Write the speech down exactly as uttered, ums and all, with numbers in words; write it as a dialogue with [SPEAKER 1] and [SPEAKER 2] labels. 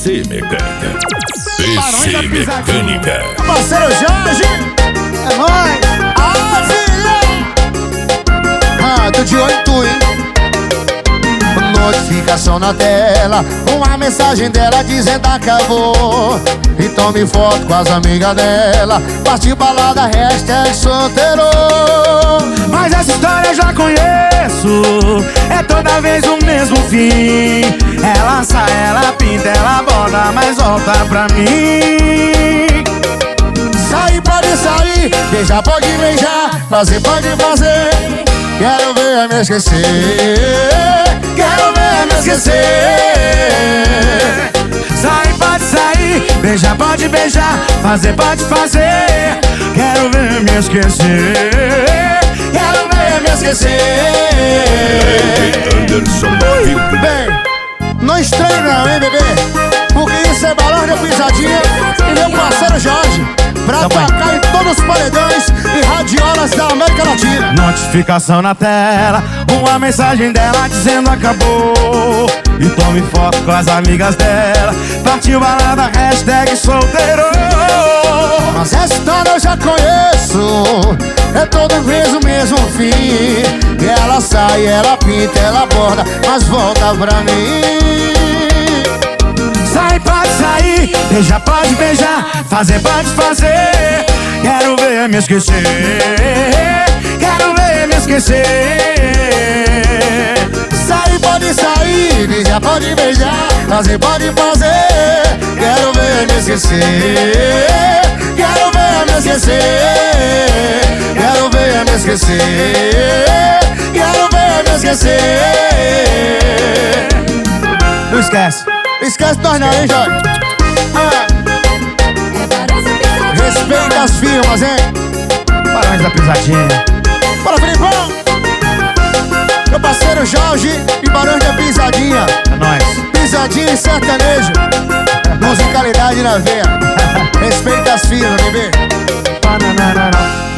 [SPEAKER 1] C Mecânica. P C Mecânica.
[SPEAKER 2] Parceiro Jorge, é nóis. Ah, filha. Ah, tô de olho em tu, hein. Notificação na tela, uma mensagem dela dizendo acabou. E tome foto com as amigas dela, partiu balada, hashtag solteiro.
[SPEAKER 3] Mas essa história eu já conheço, é toda vez o mesmo fim. Ela sai, ela pinta, ela borda, mas volta pra mim.
[SPEAKER 2] Sair pode sair, beijar pode beijar, fazer pode fazer. Quero ver me esquecer, quero ver me esquecer.
[SPEAKER 3] Sair pode sair, beijar pode beijar, fazer pode fazer. Quero ver me esquecer,
[SPEAKER 2] quero ver me esquecer.
[SPEAKER 1] Anderson Filho.
[SPEAKER 2] Bem, não estranhe não, hein, bebê? Porque isso é balão de pisadinha e meu parceiro Jorge, pra tocar em todos os paredões e radiolas da América Latina.
[SPEAKER 3] Notificação na tela, uma mensagem dela dizendo acabou. E tome foto com as amigas dela, partiu balada, hashtag solteiro.
[SPEAKER 2] Mas essa história eu já conheço, é toda vez o mesmo fim. E ela sai, ela pinta, ela borda, mas volta pra mim.
[SPEAKER 3] Sai pode sair, beijar pode beijar, fazer pode fazer. Quero ver me esquecer, quero ver me esquecer.
[SPEAKER 2] Sair pode sair, beijar pode beijar, fazer pode fazer. Quero ver me esquecer, quero ver me esquecer. Quero ver me esquecer, quero ver me esquecer.
[SPEAKER 3] Não esquece.
[SPEAKER 2] Esquece nós não, hein, Jorge? Ah. Respeita as firmas, hein?
[SPEAKER 3] Parabéns da pisadinha.
[SPEAKER 2] Bora, Filipão! Meu parceiro Jorge e Barões da Pisadinha.
[SPEAKER 3] É nóis.
[SPEAKER 2] Pisadinha e sertanejo. Musicalidade na veia. Respeita as firmas, bebê.
[SPEAKER 3] Bananana.